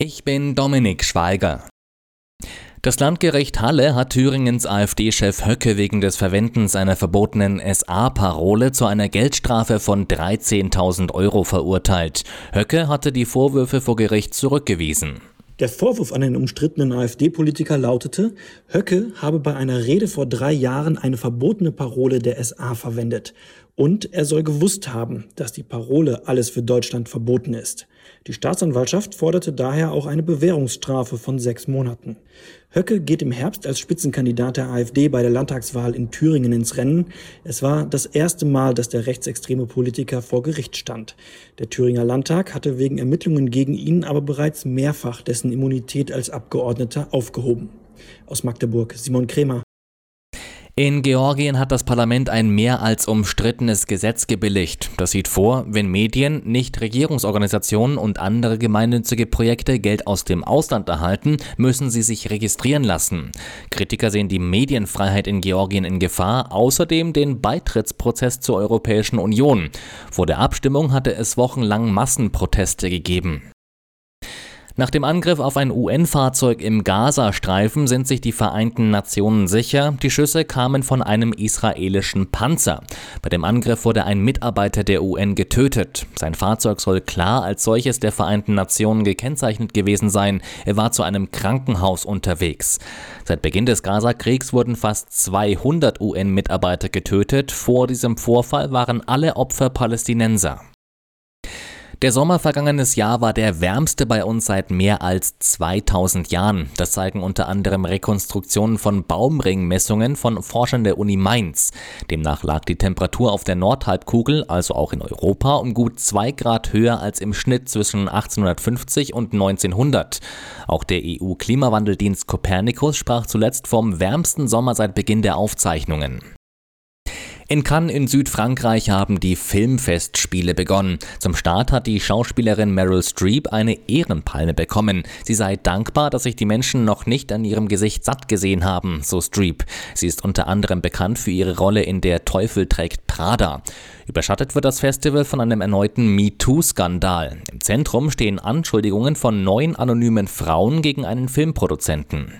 Ich bin Dominik Schweiger. Das Landgericht Halle hat Thüringens AfD-Chef Höcke wegen des Verwendens einer verbotenen SA-Parole zu einer Geldstrafe von 13.000 € verurteilt. Höcke hatte die Vorwürfe vor Gericht zurückgewiesen. Der Vorwurf an den umstrittenen AfD-Politiker lautete, Höcke habe bei einer Rede vor 3 Jahren eine verbotene Parole der SA verwendet. Und er soll gewusst haben, dass die Parole Alles für Deutschland verboten ist. Die Staatsanwaltschaft forderte daher auch eine Bewährungsstrafe von 6 Monaten. Höcke geht im Herbst als Spitzenkandidat der AfD bei der Landtagswahl in Thüringen ins Rennen. Es war das erste Mal, dass der rechtsextreme Politiker vor Gericht stand. Der Thüringer Landtag hatte wegen Ermittlungen gegen ihn aber bereits mehrfach dessen Immunität als Abgeordneter aufgehoben. Aus Magdeburg, Simon Kremer. In Georgien hat das Parlament ein mehr als umstrittenes Gesetz gebilligt. Das sieht vor, wenn Medien, Nichtregierungsorganisationen und andere gemeinnützige Projekte Geld aus dem Ausland erhalten, müssen sie sich registrieren lassen. Kritiker sehen die Medienfreiheit in Georgien in Gefahr, außerdem den Beitrittsprozess zur Europäischen Union. Vor der Abstimmung hatte es wochenlang Massenproteste gegeben. Nach dem Angriff auf ein UN-Fahrzeug im Gazastreifen sind sich die Vereinten Nationen sicher, die Schüsse kamen von einem israelischen Panzer. Bei dem Angriff wurde ein Mitarbeiter der UN getötet. Sein Fahrzeug soll klar als solches der Vereinten Nationen gekennzeichnet gewesen sein. Er war zu einem Krankenhaus unterwegs. Seit Beginn des Gazakriegs wurden fast 200 UN-Mitarbeiter getötet. Vor diesem Vorfall waren alle Opfer Palästinenser. Der Sommer vergangenes Jahr war der wärmste bei uns seit mehr als 2000 Jahren. Das zeigen unter anderem Rekonstruktionen von Baumringmessungen von Forschern der Uni Mainz. Demnach lag die Temperatur auf der Nordhalbkugel, also auch in Europa, um gut 2 Grad höher als im Schnitt zwischen 1850 und 1900. Auch der EU-Klimawandeldienst Copernicus sprach zuletzt vom wärmsten Sommer seit Beginn der Aufzeichnungen. In Cannes in Südfrankreich haben die Filmfestspiele begonnen. Zum Start hat die Schauspielerin Meryl Streep eine Ehrenpalme bekommen. Sie sei dankbar, dass sich die Menschen noch nicht an ihrem Gesicht satt gesehen haben, so Streep. Sie ist unter anderem bekannt für ihre Rolle in Der Teufel trägt Prada. Überschattet wird das Festival von einem erneuten MeToo-Skandal. Im Zentrum stehen Anschuldigungen von 9 anonymen Frauen gegen einen Filmproduzenten.